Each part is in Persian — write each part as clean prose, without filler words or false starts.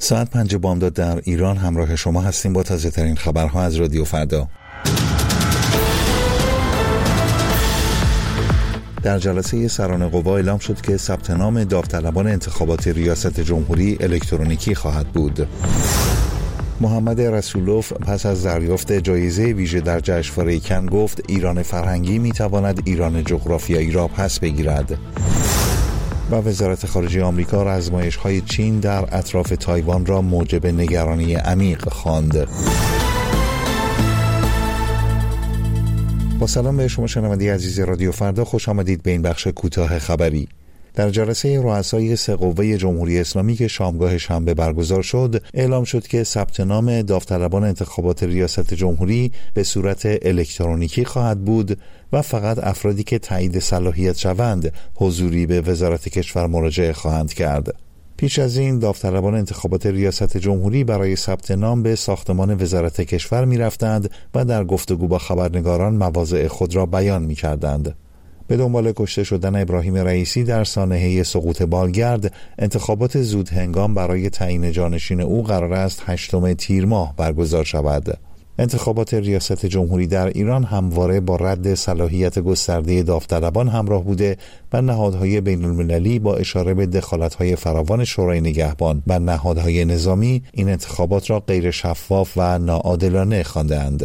ساعت 5 بامداد در ایران همراه شما هستیم با تازه ترین خبرها از رادیو فردا. در جلسه سران قوا اعلام شد که ثبت نام داوطلبان انتخابات ریاست جمهوری الکترونیکی خواهد بود. محمد رسولوف پس از دریافت جایزه ویژه در جشنواره کن گفت ایران فرهنگی میتواند ایران جغرافیایی را پس بگیرد. و وزارت خارجه آمریکا رزمایش‌های چین در اطراف تایوان را موجب نگرانی عمیق خواند. با سلام به شما شنونده عزیز رادیو فردا، خوش آمدید به این بخش کوتاه خبری. در جلسه رؤسای سه قوه جمهوری اسلامی که شامگاه شنبه برگزار شد، اعلام شد که ثبت نام داوطلبان انتخابات ریاست جمهوری به صورت الکترونیکی خواهد بود و فقط افرادی که تایید صلاحیت شوند حضوری به وزارت کشور مراجعه خواهند کرد. پیش از این داوطلبان انتخابات ریاست جمهوری برای ثبت نام به ساختمان وزارت کشور می‌رفتند و در گفتگو با خبرنگاران مواضع خود را بیان می‌کردند. به دنبال کشته شدن ابراهیم رئیسی در سانحه سقوط بالگرد، انتخابات زودهنگام برای تعیین جانشین او قرار است 8 تیر ماه برگزار شود. انتخابات ریاست جمهوری در ایران همواره با رد صلاحیت گسترده داوطلبان همراه بوده و نهادهای بین‌المللی با اشاره به دخالت‌های فراوان شورای نگهبان و نهادهای نظامی این انتخابات را غیر شفاف و ناعادلانه خوانده‌اند.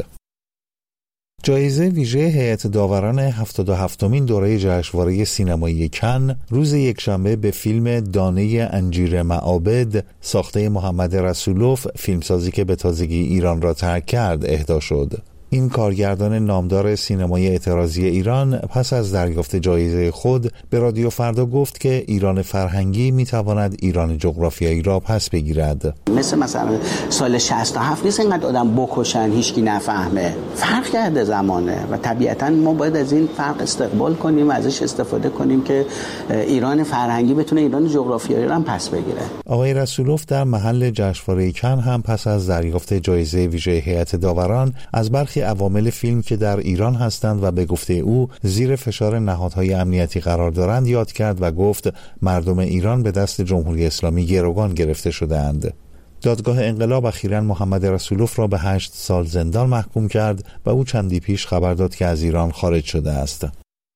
جایزه ویژه هیئت داوران 77مین دوره جشنواره سینمایی کن روز یکشنبه به فیلم دانه انجیر معابد ساخته محمد رسولوف، فیلمسازی که به تازگی ایران را ترک کرد، اهدا شد. این کارگردان نامدار سینمای اعتراضی ایران پس از دریافت جایزه خود به رادیو فردا گفت که ایران فرهنگی میتواند ایران جغرافیایی را پس بگیرد. مثلا سال 67 نیست اینقدر آدم بکشن هیچکی نفهمه. فرق کرده زمانه و طبیعتا ما باید از این فرق استقبال کنیم و ازش استفاده کنیم که ایران فرهنگی بتونه ایران جغرافیایی را پس بگیره. آقای رسولوف در محل جشنواره کن هم پس از دریافت جایزه ویژه هیئت داوران از برخی عوامل فیلم که در ایران هستند و به گفته او زیر فشار نهادهای امنیتی قرار دارند یاد کرد و گفت مردم ایران به دست جمهوری اسلامی گروگان گرفته شده‌اند. دادگاه انقلاب اخیراً محمد رسولوف را به 8 سال زندان محکوم کرد و او چندی پیش خبر داد که از ایران خارج شده است.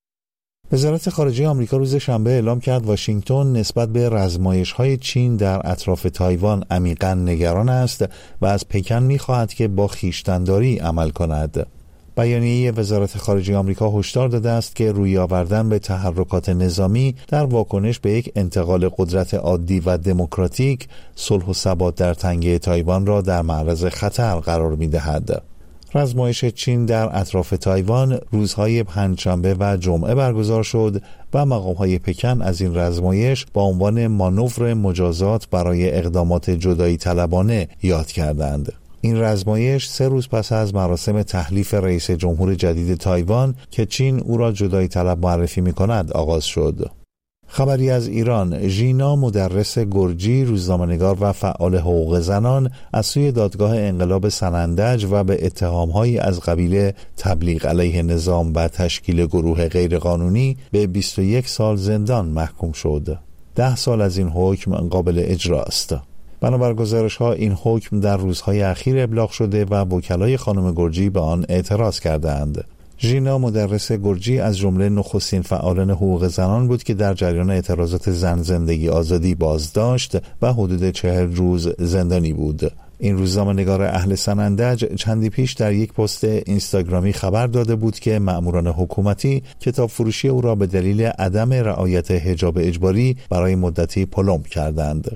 وزارت خارجه آمریکا روز شنبه اعلام کرد واشنگتن نسبت به رزمایش‌های چین در اطراف تایوان عمیقاً نگران است و از پکن می‌خواهد که با خویشتن‌داری عمل کند. بیانیه وزارت خارجه آمریکا هشدار داده است که روی آوردن به تحرکات نظامی در واکنش به یک انتقال قدرت عادی و دموکراتیک، صلح و ثبات در تنگه تایوان را در معرض خطر قرار می‌دهد. رزمایش چین در اطراف تایوان روزهای پنجشنبه و جمعه برگزار شد و مقام‌های پکن از این رزمایش با عنوان مانور مجازات برای اقدامات جدایی طلبانه یاد کردند. این رزمایش 3 روز پس از مراسم تحلیف رئیس جمهور جدید تایوان که چین او را جدایی طلب معرفی می‌کند آغاز شد. خبری از ایران: ژینا مدرس گرجی، روزنامه‌نگار و فعال حقوق زنان، از سوی دادگاه انقلاب سنندج و به اتهام‌هایی از قبیل تبلیغ علیه نظام و تشکیل گروه غیرقانونی به 21 سال زندان محکوم شد. 10 سال از این حکم قابل اجرا است. بنابر گزارش‌ها این حکم در روزهای اخیر ابلاغ شده و وکلای خانم گرجی به آن اعتراض کردند. ژینا مدرس گرجی از جمله نخستین فعالان حقوق زنان بود که در جریان اعتراضات زن زندگی آزادی بازداشت و حدود 40 روز زندانی بود. این روزنامه‌نگار اهل سنندج چندی پیش در یک پست اینستاگرامی خبر داده بود که مأموران حکومتی کتاب فروشی او را به دلیل عدم رعایت حجاب اجباری برای مدتی پلمب کردند.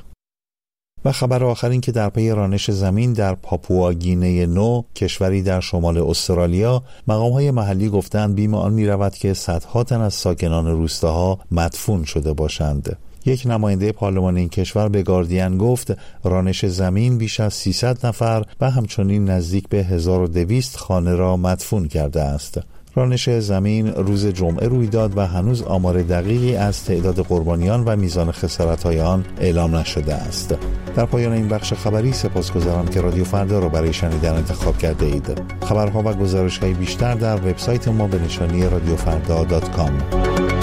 و خبر آخر این که در پی رانش زمین در پاپوآگینه نو، کشوری در شمال استرالیا، مقام‌های محلی گفتند بیم آن می‌رود که صدها تن از ساکنان روستاها مدفون شده باشند. یک نماینده پارلمان این کشور به گاردین گفت رانش زمین بیش از 300 نفر و همچنین نزدیک به 1200 خانه را مدفون کرده است. رانش زمین روز جمعه روی داد و هنوز آمار دقیقی از تعداد قربانیان و میزان خسارت‌های آن اعلام نشده است. در پایان این بخش خبری سپاسگزارم که رادیو فردا را برای شنیدن انتخاب کرده اید. خبرها و گزارش‌های بیشتر در وبسایت ما به نشانی radiofrda.com.